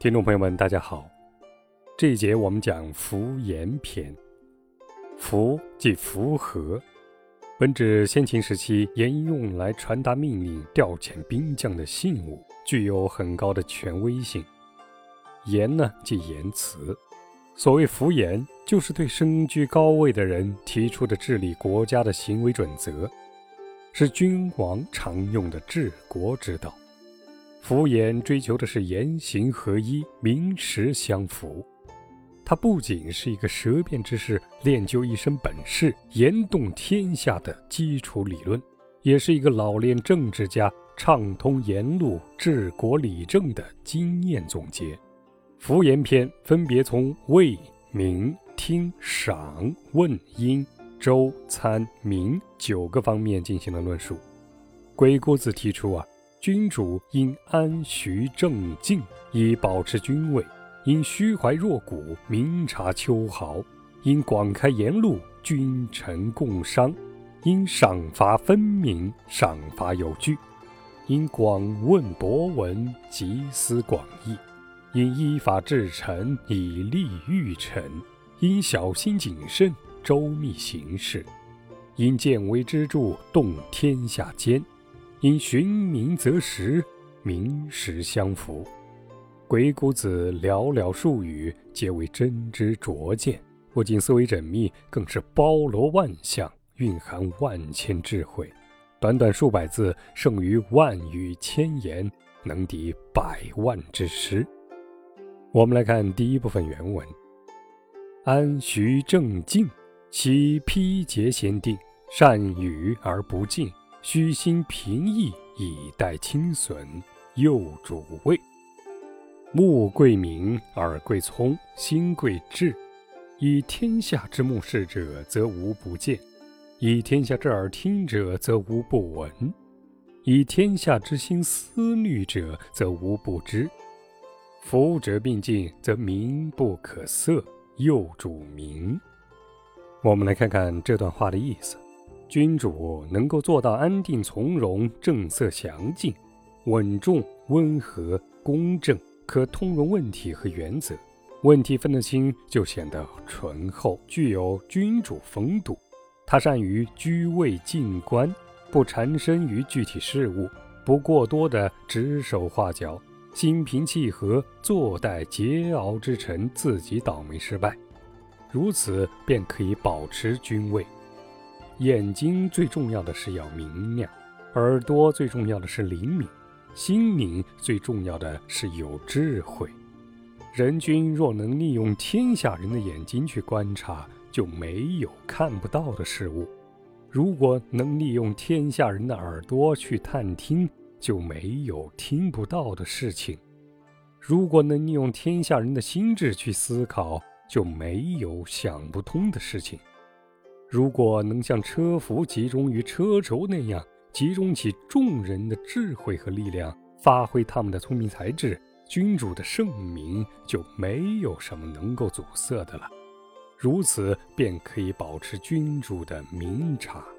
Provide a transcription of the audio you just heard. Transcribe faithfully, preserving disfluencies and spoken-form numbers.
听众朋友们大家好，这一节我们讲符言篇。符即符合，本指先秦时期沿用来传达命令、调遣兵将的信物，具有很高的权威性。言呢即言辞，所谓符言，就是对身居高位的人提出的治理国家的行为准则，是君王常用的治国之道。符言追求的是言行合一，名实相符。它不仅是一个舌辩之士练就一身本事、言动天下的基础理论，也是一个老练政治家畅通言路、治国理政的经验总结。符言篇分别从位、名、听、赏、问、因、周、参、明九个方面进行了论述。鬼谷子提出啊，君主应安徐正静，以保持君位；应虚怀若谷，明察秋毫；应广开言路，君臣共商；应赏罚分明，赏罚有据；应广问博闻，集思广益；应依法治臣，以利御臣；应小心谨慎，周密行事；应见微知著，动天下间；因循名择实，名实相符。鬼谷子寥寥数语，皆为真知灼见，不仅思维缜密，更是包罗万象，蕴含万千智慧。短短数百字，胜于万语千言，能敌百万之师。我们来看第一部分原文：安徐正静，其披节先定，善语而不敬，虚心平易，以待亲损，诱主位。目贵明，耳贵聪，心贵智。以天下之目视者，则无不见；以天下之耳听者，则无不闻；以天下之心思虑者，则无不知。福者并进，则民不可塞，诱主明。我们来看看这段话的意思。君主能够做到安定从容、正色详尽、稳重、温和、公正，可通融问题和原则，问题分得清，就显得醇厚，具有君主风度。他善于居位静观，不缠身于具体事务，不过多地指手画脚，心平气和，坐待桀骜之臣自己倒霉失败，如此便可以保持君位。眼睛最重要的是要明亮，耳朵最重要的是灵敏，心灵最重要的是有智慧。人君若能利用天下人的眼睛去观察，就没有看不到的事物；如果能利用天下人的耳朵去探听，就没有听不到的事情；如果能利用天下人的心智去思考，就没有想不通的事情。如果能像车服集中于车轴那样，集中起众人的智慧和力量，发挥他们的聪明才智，君主的圣明就没有什么能够阻塞的了。如此便可以保持君主的明察